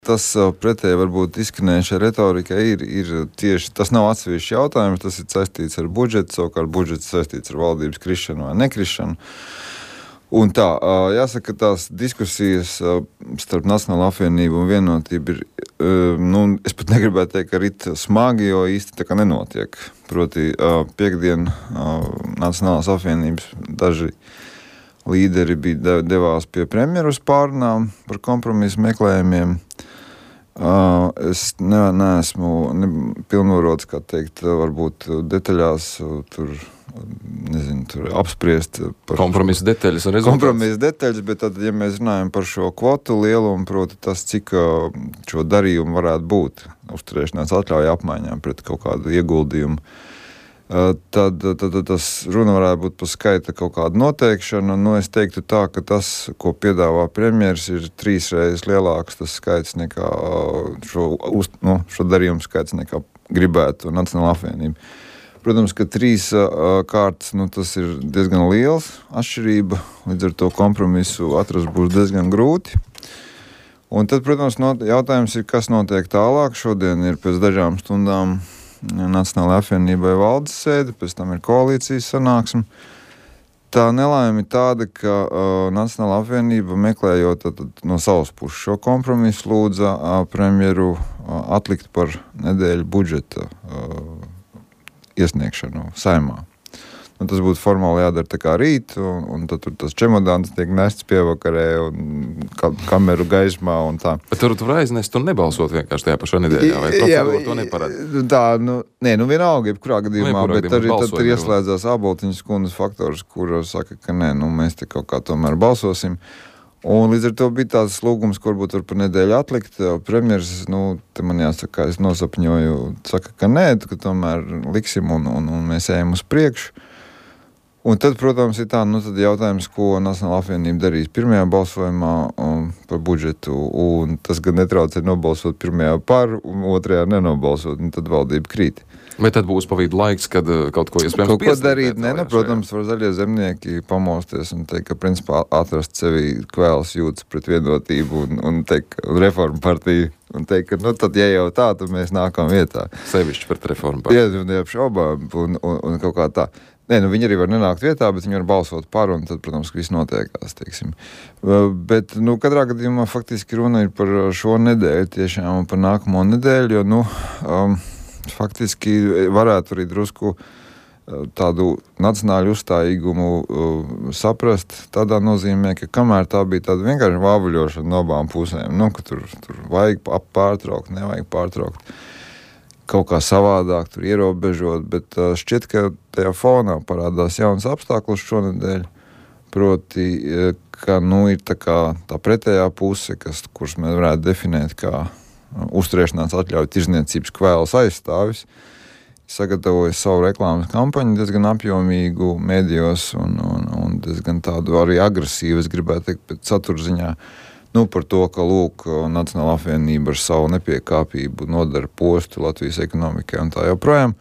Tas pretēji varbūt izskanējušai retorikai ir tieši tas nav atsevišķs jautājums, tas ir saistīts ar budžetu, savukārt budžets saistīts ar valdības krišanu vai nekrišanu. Un tā, jāsaka, tās diskusijas starp Nacionālo apvienību un Vienotību ir, es pat negribētu teikt, ka rit smagi, jo īsti tā kā nenotiek. Proti, piektdien Nacionālās apvienības daži līderi devās pie premjeru uz pārunām par kompromisu meklējumiem. Es neesmu pilnvarots, kā teikt, varbūt detaļās tur apspriest par kompromisu detaļas un rezultātus. Kompromisu detaļas, bet tad, ja mēs runājam par šo kvotu lielumu, proti tas, cik šo darījumu varētu būt uzturēšanās atļauja apmaiņām pret kaut kādu ieguldījumu, tad tas runa varētu būt par skaita kaut kādu noteikšanu. Es teiktu tā, ka tas, ko piedāvā premjeras, ir 3 reizes lielāks tas skaits nekā šo darījumu skaits nekā gribētu Nacionāla apvienība. Protams, ka 3 kārtas, tas ir diezgan liels atšķirība, līdz ar to kompromisu atrast būs diezgan grūti. Un tad, protams, jautājums ir, kas notiek tālāk. Šodien ir pēc dažām stundām Nacionālajai apvienībai valdes sēde, pēc tam ir koalīcijas sanāksme. Tā nelaime ir tāda, ka Nacionālā apvienība meklējot no savas puses šo kompromisu lūdza premjeru atlikt par nedēļu budžeta iesniegšanu Saeimā. Tas būtu formāli jādara tā kā rīt, un tad tur tas čemodāns tiek nests pievakarē un kameru gaismā un tā. Bet tur aiznest un nebalsot vienkārši tajā pašā nedēļā, vai procedūra to neparāda? Tā, vienalga, jebkurā gadījumā, bet arī tad tur ieslēdzās Āboltiņas kundzes faktors, kur saka, ka nē, mēs te kaut kā tomēr balsosim. Un līdz ar to bija tāds lūgums, kur varbūt var par nedēļu atlikt. Premjeras, te man jāsaka, es nosapņoju, saka, ka nē, ka tomēr liksim un mēs ejam uz priekšu. Un tad, protams, ir tā, tad jautājums, ko Nacionāla apvienība darīs pirmajā balsojumā par budžetu, un tas gan netraucē nobalsot pirmajā par, un otrajā nenobalsot, un tad valdība krīt. Vai tad būs pa vidu laiks, kad kaut ko iespējams kaut ko darīt? Protams, var zaļie zemnieki pamosties un teikt, ka principā atrast sevi kvēls jūtas pret Vienotību un teikt, reformu partiju, un teikt, ka tad, ja jau tā, tad mēs nākam vietā. Sevišķi pret reformu partiju. Neapšaubām, un kaut kā tā. Viņi arī var nenākt vietā, bet viņi var balsot par, un tad, protams, viss notiekās, teiksim. Bet, katrā gadījumā faktiski runa ir par šo nedēļu tiešām un par nākamo nedēļu, jo, faktiski varētu arī drusku tādu nacionāļu uzstājīgumu saprast tādā nozīmē, ka kamēr tā bija tāda vienkārši vāvuļošana no abām pusēm, ka tur vajag pārtraukt, nevajag pārtraukt. Kaut kā savādāk tur ierobežot, bet šķiet, ka tajā fonā parādās jauns apstākļus šonedēļ, proti, ka ir tā pretējā puse, kurus mēs varētu definēt kā uzturēšanās atļauju tirzniecības kvēles aizstāvis, sagatavoja savu reklāmas kampaņu diezgan apjomīgu medijos un diezgan tādu arī agresīvu, es gribētu teikt, pēc satura ziņā. Par to, ka, Nacionāla apvienība ar savu nepiekāpību nodara postu Latvijas ekonomikai un tā joprojām,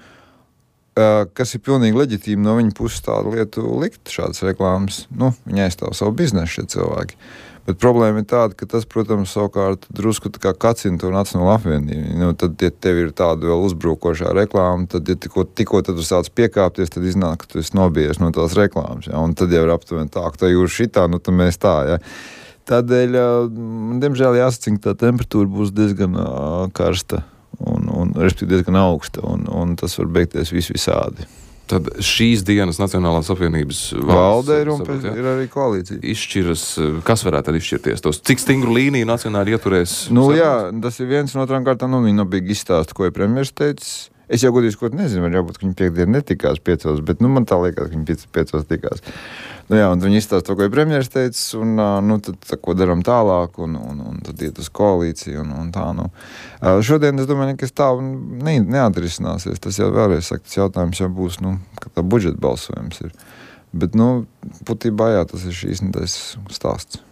kas ir pilnīgi leģitīmi no viņa puses tādu lietu likt, šādas reklāmas. Viņi aizstāv savu biznesu šie cilvēki. Bet problēma ir tāda, ka tas, protams, savukārt drusku tā kā kacina to Nacionālo apvienību. Tad, ja tev ir tāda vēl uzbrukošā reklāma, tad, ja tikko tad tu sāc piekāpties, tad iznāk, ka tu esi nobijies no tās reklāmas. Ja? Un tad jau ir aptuveni tā, ka tu jūri šitā, tad mēs tā, ja. Tādēļ, diemžēl jāsacina, ka tā temperatūra būs diezgan karsta un respektīvi diezgan augsta, un tas var beigties visādi. Tad šīs dienas Nacionālās apvienības valde ir ir arī koalīcija. Izšķiras, kas varētu tad izšķirties? Cik stingru līniju nacionāli ieturēs? Jā, tas ir viens no otrām kārtām, viņi nobīgi izstāsta, ko ir premjeras teicis. Es jau godīgi skot nezinu, var jābūt, ka viņi piekdien netikās 5, bet man tā liekas, ka viņi 5 tikās. Un viņi izstāsta to, ko ir premjeras teicis, un tad ko daram tālāk, un tad iet uz koalīciju, un tā. Šodien, es domāju, nekas tā neatrisināsies. Tas jau vēlreiz saka, tas jautājums jau būs, ka tā budžeta balsojums ir. Bet, būtībā jā, tas ir šīs nedēļas stāsts.